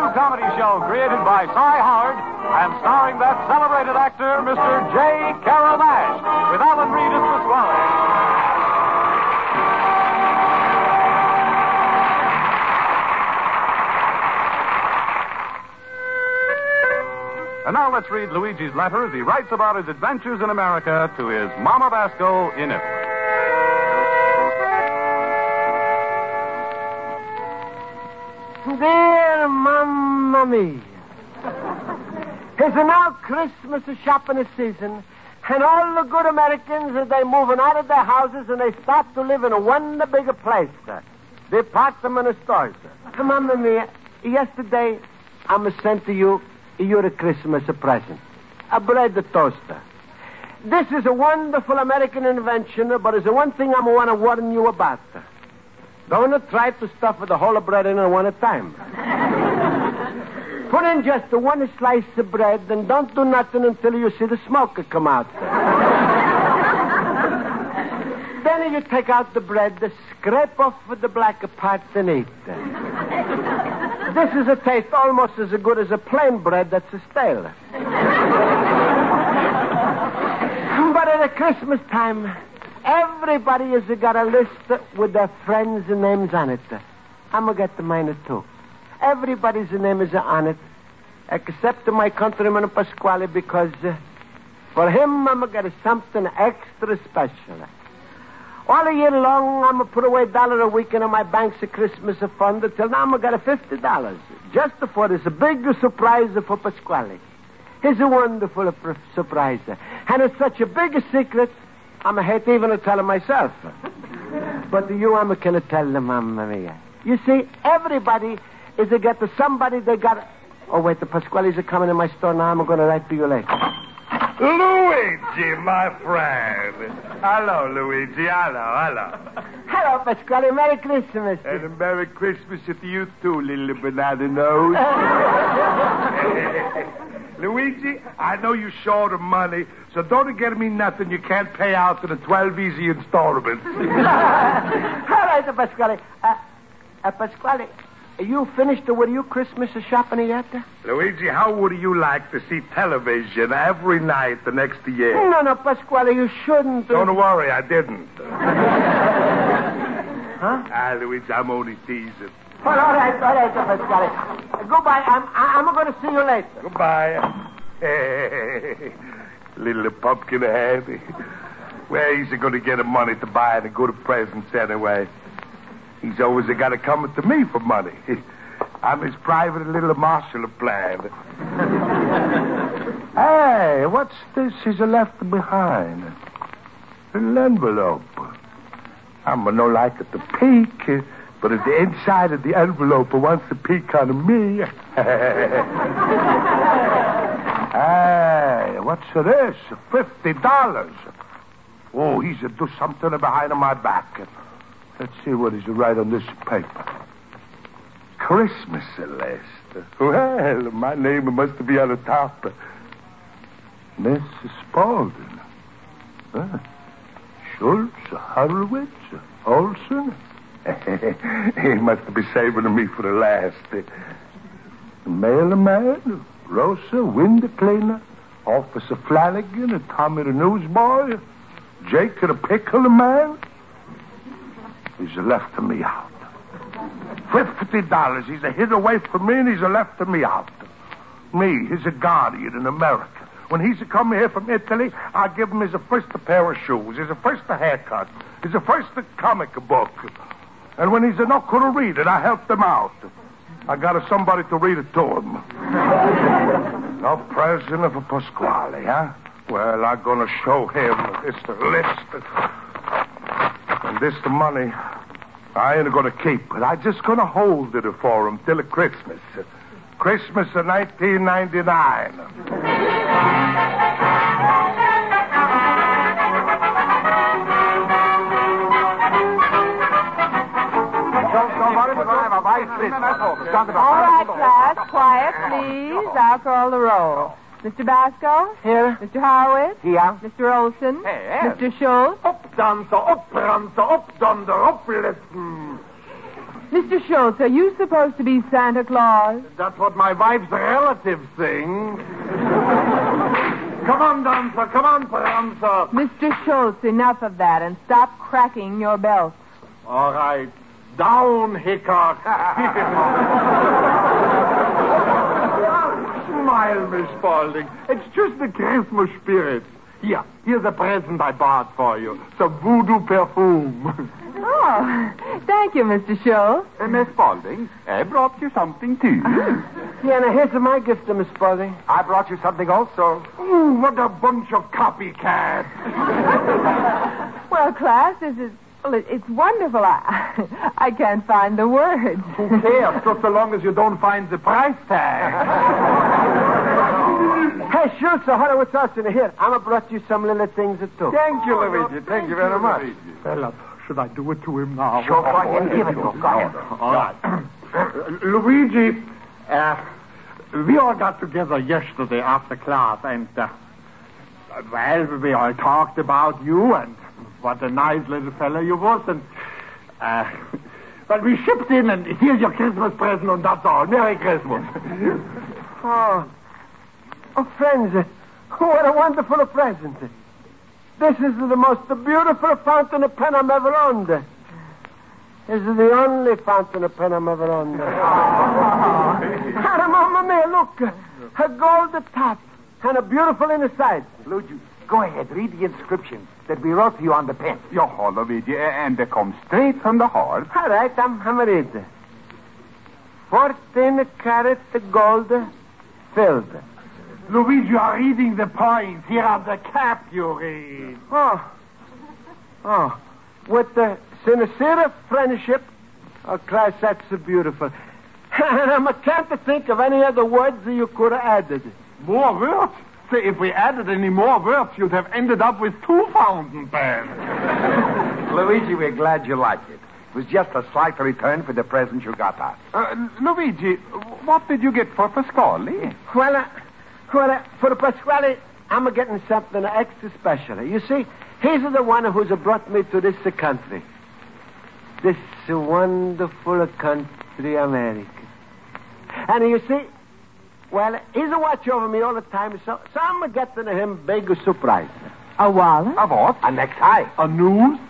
comedy show created by Cy Howard and starring that celebrated actor, Mr. J. Carrol Naish, with Alan Reed as Pasquale. And now let's read Luigi's letter as he writes about his adventures in America to his Mama Basco in Italy. Dear Mamma Mia, it's now Christmas shopping season, and all the good Americans, they're moving out of their houses and they start to live in one bigger place, the apartment stores. Mamma Mia, yesterday I sent to you your Christmas present, a bread toaster. This is a wonderful American invention, but it's the one thing I want to warn you about. Don't try to stuff the whole bread in at one time. Put in just one slice of bread and don't do nothing until you see the smoke come out. Then you take out the bread, scrape off the black parts and eat. This is a taste almost as good as a plain bread that's stale. But at Christmas time, everybody has got a list with their friends' names on it. I'm going to get mine too. Everybody's name is on it, except my countryman Pasquale, because for him I'm going to get something extra special. All year long, I'm going to put away $1 a week in my bank's Christmas fund until now I'm going to get $50. Just for this big surprise for Pasquale. It's a wonderful surprise. And it's such a big secret, I'm hate even to tell it myself. But you, I'm going to tell them, Mamma Mia. You see, everybody is to get to somebody they got... Oh, wait, the Pasquale's are coming in my store now. I'm going to write to you later. Luigi, my friend. Hello, Luigi. Hello. Hello, Pasquale. Merry Christmas. And a Merry Christmas to you, too, little banana nose. Luigi, I know you're short of money, so don't get me nothing you can't pay out in the 12 easy installments. All right, Pasquale. Pasquale, you finished with your Christmas shopping yet? Luigi, how would you like to see television every night the next year? No, Pasquale, you shouldn't. Don't worry, I didn't. Huh? Luigi, I'm only teasing. All right, Pasquale. Goodbye. I'm going to see you later. Goodbye. Hey, little pumpkin head. Where is he going to get the money to buy the good presents anyway? He's always got to come to me for money. I'm his private little marshal plan. Hey, what's this he's left behind? An envelope. I'm no like it to peek, but at the inside of the envelope wants to peek on me. Hey, what's this? $50. Oh, he's to do something behind my back. Let's see what he's write on this paper. Christmas list. Well, my name must be on the top. Miss Spaulding. Schultz, Horowitz, Olson. He must be saving me for the last. Mailman, Rosa, window cleaner, Officer Flanagan, Tommy the newsboy, Jake the pickle man. He's left me out. $50. He's hid away from me and he's left me out. Me, he's a guardian in America. When he's come here from Italy, I give him his first pair of shoes, his first haircut, his first comic book. And when he's not going to read it, I help him out. I got somebody to read it to him. No present for Pasquale, huh? Well, I'm going to show him this list. And this the money I ain't going to keep it. I'm just going to hold it for him till Christmas. Christmas of 1999. All right, class. Quiet, please. I'll call the roll. Mr. Basco? Here. Mr. Horowitz? Here. Mr. Olson? Here. Mr. Schultz? Up, dancer, up, prancer, up, dunder, up, listen. Mr. Schultz, are you supposed to be Santa Claus? That's what my wife's relatives sing. Come on, Dancer. Come on, Prancer. Mr. Schultz, enough of that, and stop cracking your belt. All right. Down, Hickok. Smile, Miss Spaulding. It's just the Christmas spirit. Here's a present I bought for you. Some voodoo perfume. Oh, thank you, Mr. Schultz. Miss Spaulding, I brought you something, too. Yeah, now here's my gift to Miss Spaulding. I brought you something also. Ooh, what a bunch of copycats. Well, class, it's wonderful. I can't find the words. Who cares, just so long as you don't find the price tag. Hey, Schultz, what's else in here? I'ma brought you some little things too. Thank you, Luigi. Thank you very much. Fella, should I do it to him now? Sure, go ahead. Give it to him. Go ahead. All right. Luigi, we all got together yesterday after class, and, we all talked about you and what a nice little fellow you was, and, but we shipped in, and here's your Christmas present, and that's all. Merry Christmas. Oh, friends, what a wonderful present. This is the most beautiful fountain pen I'm ever owned. This is the only fountain pen I'm ever owned. Mamma mia, look. A gold top and a beautiful inside. Luigi, go ahead. Read the inscription that we wrote for you on the pen. Ja, Luigi, and they come straight from the heart. All right, I'm reading. 14 karat gold filled. Luigi, you are reading the points. Here are the cap you read. Oh. With the sincere friendship. Oh, class, that's beautiful. And I can't think of any other words that you could have added. More words? Say, if we added any more words, you'd have ended up with 2 fountain pens. Luigi, we're glad you liked it. It was just a slight return for the present you got us. Luigi, what did you get for Pasquale? Well, for Pasquale, I'm getting something extra special. You see, he's the one who's brought me to this country. This wonderful country, America. And you see, well, he's a watch over me all the time, so I'm getting him big surprise. A wallet? A what? A necktie. A news?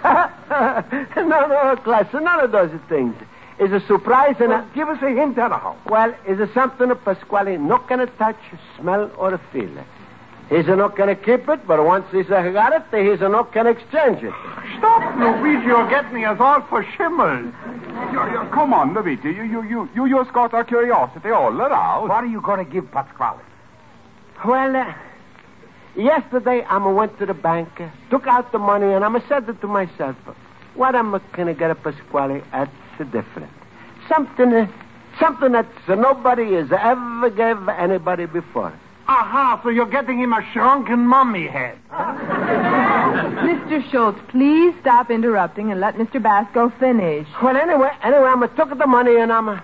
No, class, none of those things. It's a surprise and give us a hint, anyhow. Well, it's something Pasquale not going to touch, smell, or feel. He's not going to keep it, but once he's got it, he's not going to exchange it. Stop, Luigi, you're getting us all for shimmel. Come on, Luigi, you just got our curiosity all around. What are you going to give Pasquale? Well, yesterday I went to the bank, took out the money, and I said to myself, what am I going to get a Pasquale that's different? Something that nobody has ever gave anybody before. Aha, so you're getting him a shrunken mummy head. Mr. Schultz, please stop interrupting and let Mr. Basco finish. Well, anyway, I took the money and Mamma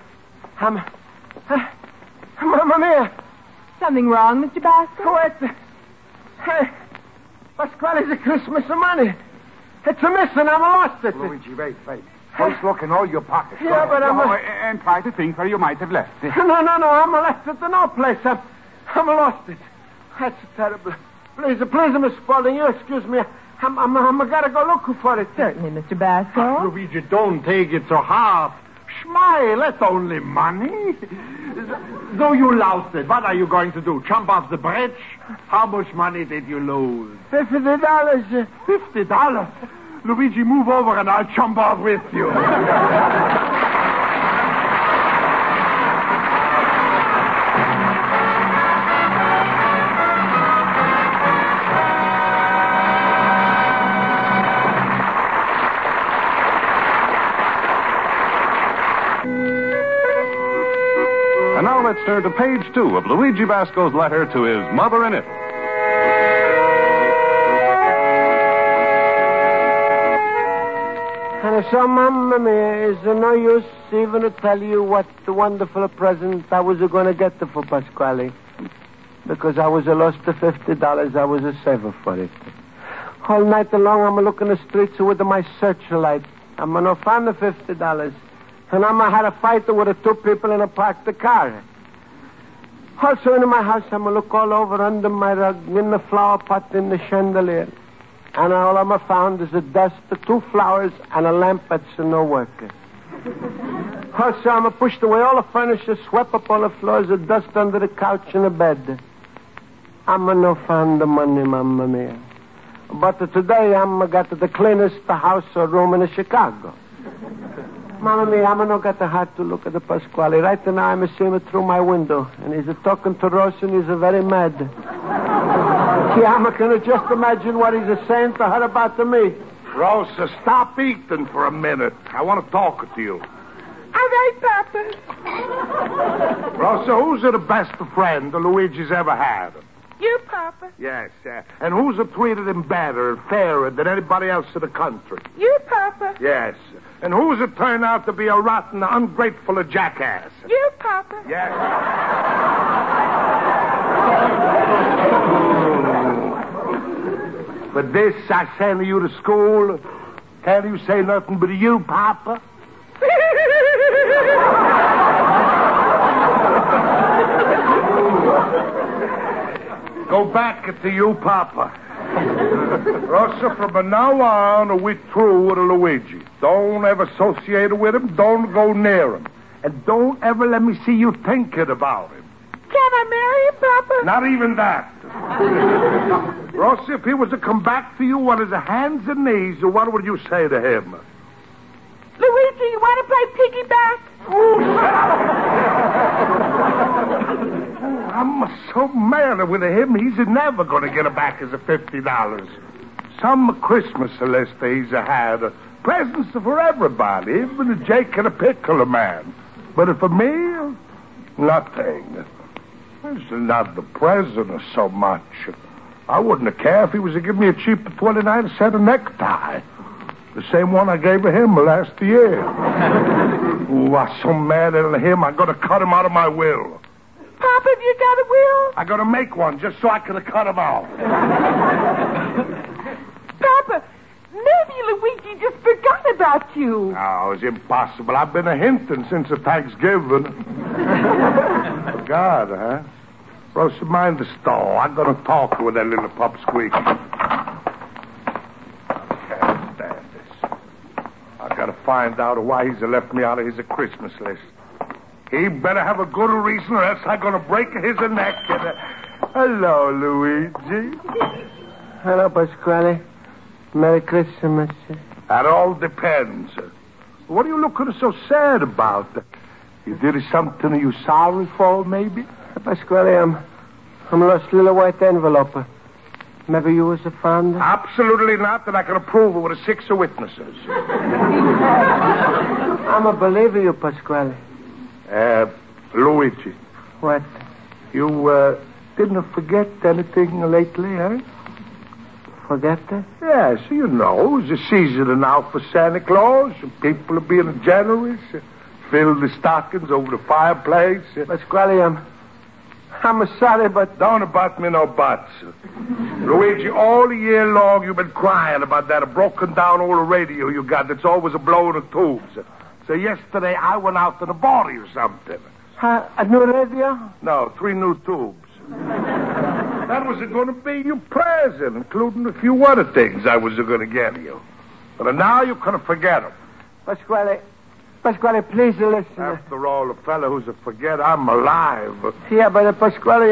mia. Something wrong, Mr. Basco? What? Pasquale's a Christmas money. It's a miss and I lost it. Luigi, wait. First look in all your pockets. Yeah, but And try to think where you might have left it. No, I'm left it in no place. I'm lost it. That's terrible. Please, Miss Spaulding, you excuse me. I'm gotta go look for it. Certainly, Mr. Basco. Luigi, don't take it so hard. Smile, that's only money. Though you lost it, what are you going to do? Jump off the bridge? How much money did you lose? $50. $50? Luigi, move over and I'll jump off with you. And now let's turn to page 2 of Luigi Basco's letter to his mother in Italy. And so, Mamma mia, is no use even to tell you what the wonderful present I was going to get for Pasquale. Because I was lost the $50 I was a saver for it. All night long I'm looking the streets with my searchlight. I'm going to find the $50. And I had a fight with the two people and I parked the car. Also in my house, I'm going to look all over under my rug, in the flower pot, in the chandelier. And all I found is the dust, the 2 flowers, and a lamp that's no worker. Also, I'm going to push away all the furniture, swept up all the floors, the dust under the couch and the bed. I'm going to find the money, Mamma Mia. But today, I'm got the cleanest house or room in Chicago. Mamma Mia, I'm not got the heart to look at the Pasquale. Right now, I'm seeing it through my window. And he's talking to Rosa, and he's very mad. Yeah, I'm going to just imagine what he's saying to her about me. Rosa, stop eating for a minute. I want to talk to you. All right, Papa. Rosa, who's the best friend Luigi's ever had? You, Papa. Yes, and who's treated him better and fairer than anybody else in the country? You, Papa. Yes. And who's turned out to be a rotten, ungrateful jackass? You, Papa. Yes. But this, I send you to school. Can't you say nothing but you, Papa? Go back to you, Papa. Rosa, from now on, we're through with Luigi. Don't ever associate with him. Don't go near him. And don't ever let me see you thinking about him. Can I marry him, Papa? Not even that. Rosa, if he was to come back to you on his hands and knees, what would you say to him? Luigi, you want to play piggyback? I'm so mad with him, he's never going to get it back as a $50. Some Christmas list he's had. Presents for everybody, even a Jake and a Pickle man. But for me, nothing. It's not the present so much. I wouldn't have cared if he was to give me a cheap 29-cent necktie. The same one I gave him last year. Ooh, I'm so mad at him, I'm going to cut him out of my will. Papa, have you got a will? I'm going to make one just so I can cut him out. Papa, maybe Luigi just forgot about you. No, it's impossible. I've been hinting since the Thanksgiving. God, huh? Rosa, mind the stall. I'm going to talk with that little pup squeak. I can't stand this. I've got to find out why he's left me out of his Christmas list. He better have a good reason or else I'm going to break his neck. Hello, Luigi. Hello, Pasquale. Merry Christmas. That all depends. What are you looking so sad about? You did something you're sorry for, maybe? Pasquale, I'm lost little white envelope. Maybe you was a friend? Absolutely not, and I can prove it with 6 witnesses. I'm a believer you, Pasquale. Luigi. What? You, didn't forget anything lately, huh? Forget that? Yes, you know, it's the season now for Santa Claus. People are being generous. Fill the stockings over the fireplace. Pasquale, I'm sorry, but... Don't about me no buts. Luigi, all year long you've been crying about that broken down old radio you got that's always blowing the tubes. So yesterday I went out and bought you something. A new radio? No, 3 new tubes. That was going to be your present, including a few other things I was going to get you. But now you can forget them. Pasquale, please listen. After all, a fellow who's a forget, I'm alive. Yeah, but Pasquale,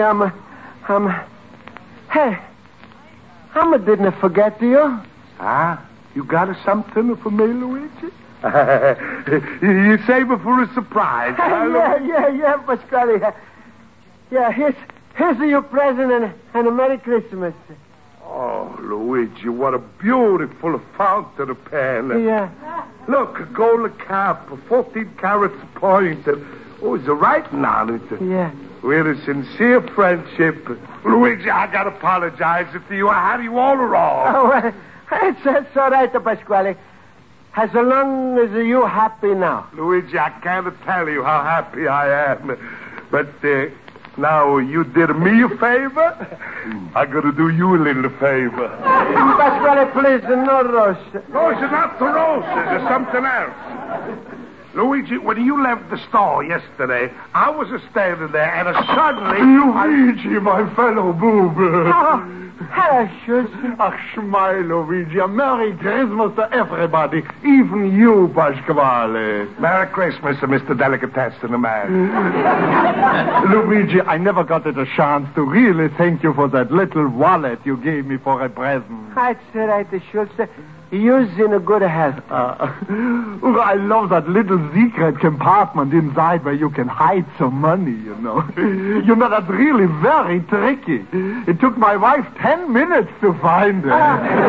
Hey, I didn't forget you. Ah, you got something for me, Luigi? You save it for a surprise. Yeah, Pasquale. Yeah, here's your present and a Merry Christmas. Oh, Luigi, what a beautiful fountain pen. Yeah. Look, a gold cap, 14 carats a point. Oh, it's a writing on it. Yeah. We're a sincere friendship. Luigi, I got to apologize to you. I had you all wrong. Oh, it's all right, Pasquale. As long as you're happy now. Luigi, I can't tell you how happy I am. But now you did me a favor. I'm going to do you a little favor. Pasquale, please, no rose. No, it's not the roses. It's something else. Luigi, when you left the store yesterday, I was standing there, and suddenly... Luigi, my fellow boob. Hello, Schultz. Ach, smile, Luigi. A Merry Christmas to everybody, even you, Pasquale. Merry Christmas to Mr. Delicatessen, the man. Luigi, I never got a chance to really thank you for that little wallet you gave me for a present. That's right, Schultz. You's in a good health. I love that little secret compartment inside where you can hide some money, you know. You know, that's really very tricky. It took my wife 10 minutes to find it.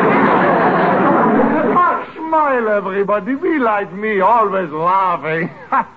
Smile, everybody. Be like me, always laughing.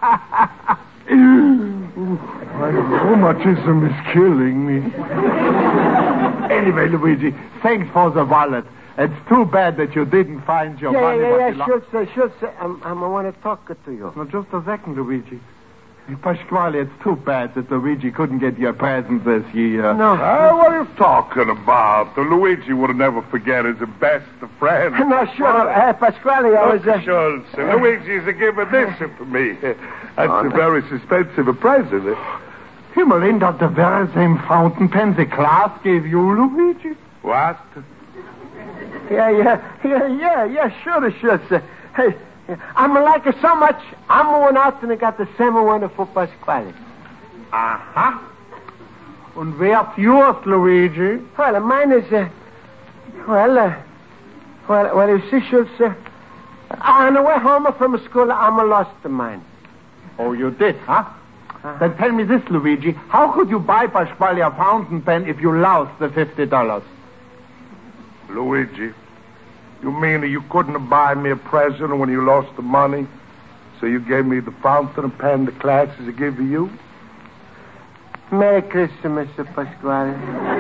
My rheumatism is killing me. Anyway, Luigi, thanks for the wallet. It's too bad that you didn't find your money. Schultz, I want to talk to you. Now, just a second, Luigi. Pasquale, it's too bad that Luigi couldn't get your present this year. No. What are you talking about? Luigi would never forget his best friend. No, sure. Pasquale, I was... Schultz, Luigi's given this for me. That's a very expensive present. Himmel, ain't that the very same fountain pen the class gave you, Luigi? What? Yeah, sure, Schultz. Hey, I'm like it so much, I'm going out and I got the same one for Pasquale. Uh-huh. And where's yours, Luigi? Well, mine is, well, you see, Schultz, on the way home from school, I'm lost mine. Oh, you did, huh? Then tell me this, Luigi. How could you buy Pasquale a fountain pen if you lost the $50? Luigi, you mean that you couldn't buy me a present when you lost the money? So you gave me the fountain pen the classes gave you? Merry Christmas, Pasquale.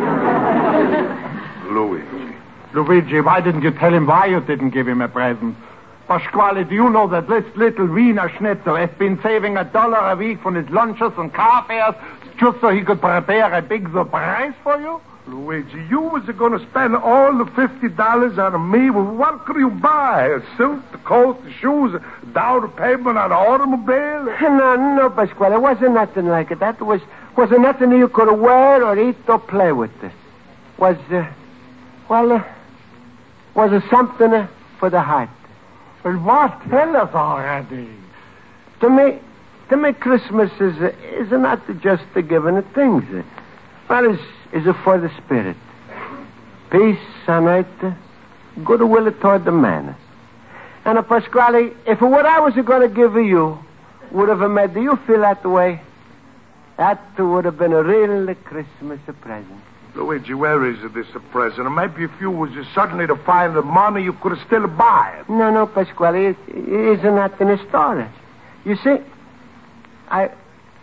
Luigi, why didn't you tell him why you didn't give him a present? Pasquale, do you know that this little Wiener Schnitzel has been saving $1 a week from his lunches and car fares just so he could prepare a big surprise for you? Luigi, you was going to spend all the $50 on me. Well, what could you buy? A suit, the coat, the shoes, a down payment on an automobile? No, Pasquale. It wasn't nothing like it. That wasn't nothing you could wear or eat or play with. Was it something for the heart? Well, what? Tell us already. To me, Christmas is not just the giving of things. Well, is it for the spirit. Peace on earth, goodwill toward the man. And Pasquale, if what I was going to give you would have made you feel that way, that would have been a real Christmas present. Luigi, where is this present? Maybe if you was suddenly to find the money, you could have still buy it. No, Pasquale, it isn't that in the store. You see, I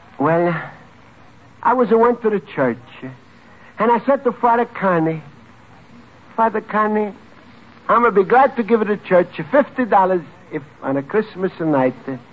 went to the church, and I said to Father Carney, I'm going to be glad to give the church $50 if on a Christmas night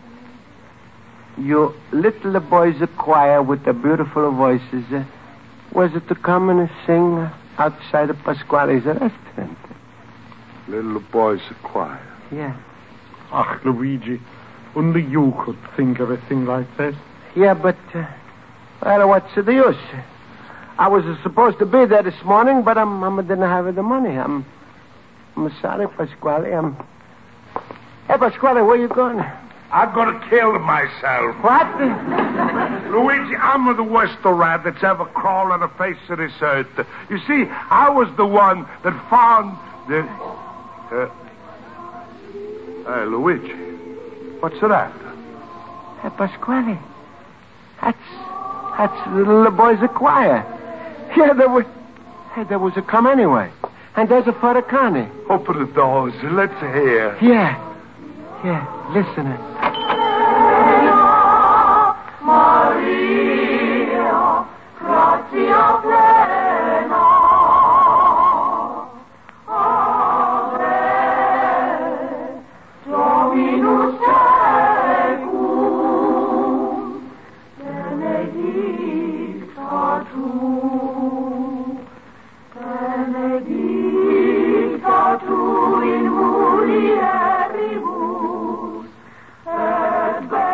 you little boys of choir with the beautiful voices was it to come and sing outside of Pasquale's restaurant. Little boys of choir? Yeah. Ach, Luigi, only you could think of a thing like that. Yeah, but, what's the use? I was supposed to be there this morning, but I didn't have the money. I'm sorry, Pasquale. Hey, Pasquale, where you going? I'm going to kill myself. What? Luigi, I'm the worst rat that's ever crawled on the face of this earth. You see, I was the one that found the... Hey, Luigi, what's that? Hey, Pasquale, that's the little boy's choir. Yeah, there was a come anyway. And there's a Father Carney. Open the doors. Let's hear. Yeah, listen. Maria, gratia plena, Ave, Dominus tecum, benedicta tu, in mulieribus, et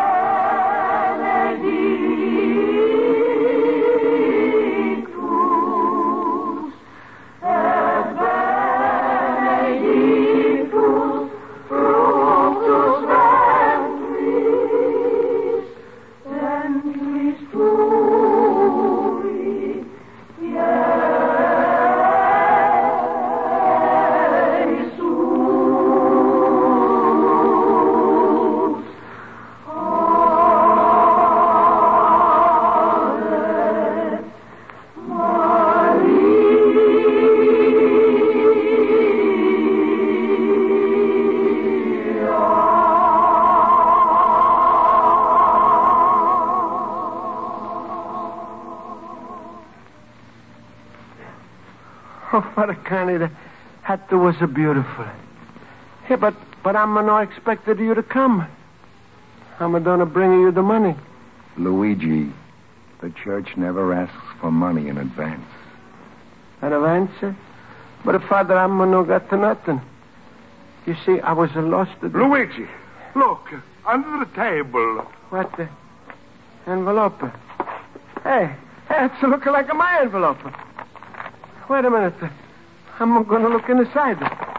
Oh, Father Connie, the hat was so beautiful. Yeah, but I'm not expected you to come. I'm gonna bring you the money. Luigi, the church never asks for money in advance. An advance? But, Father, I'm no got to nothing. You see, I was lost. Luigi, look, under the table. What the? Envelope. Hey, it's looking like my envelope. Wait a minute. I'm going to look inside.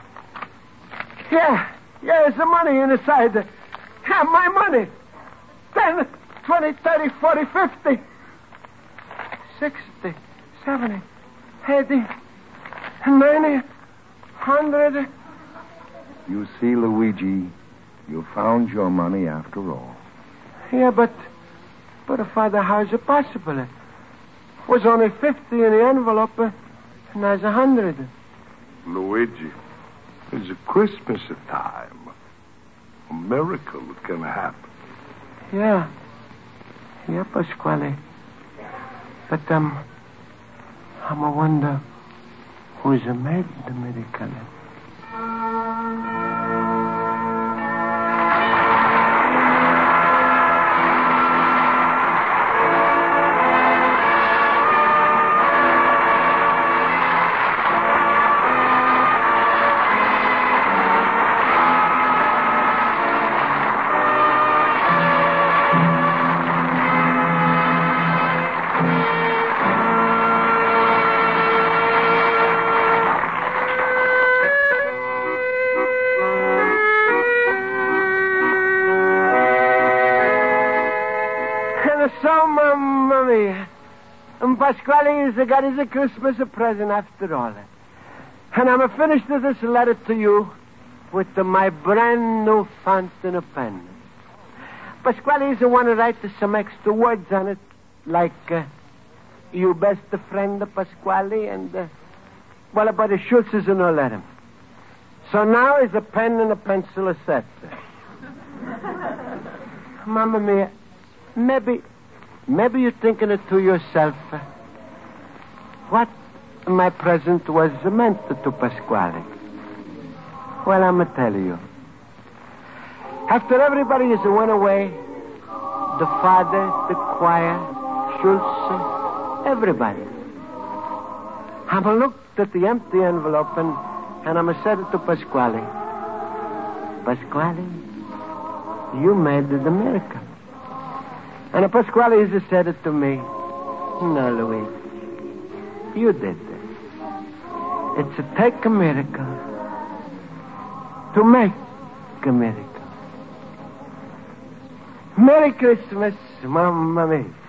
Yeah, there's the money inside. Yeah, my money. 10, 20, 30, 40, 50, 60, 70, 80, 90, 100. You see, Luigi, you found your money after all. Yeah, but Father, how is it possible? It was only 50 in the envelope, and there's 100. Luigi, it's a Christmas time. A miracle can happen. Yeah, Pasquale. But I'm a wonder who's made the miracle. So, Mamma mia, Pasquale has got his Christmas present after all. And I'm finished this letter to you with my brand new fountain pen. Pasquale is the one who writes some extra words on it, like, you best friend, Pasquale, and, but the Schultz is no letter. So now is a pen and a pencil set. Mamma mia, Maybe you're thinking it to yourself. What my present was meant to Pasquale. Well, I'm going to tell you. After everybody has went away, the father, the choir, Schultz, everybody, I'm looked at the empty envelope and I'm said it to Pasquale. Pasquale, you made the miracle. And Pasquale has said it to me. No, Luigi, you did this. It's to take a miracle to make a miracle. Merry Christmas, Mamma mia.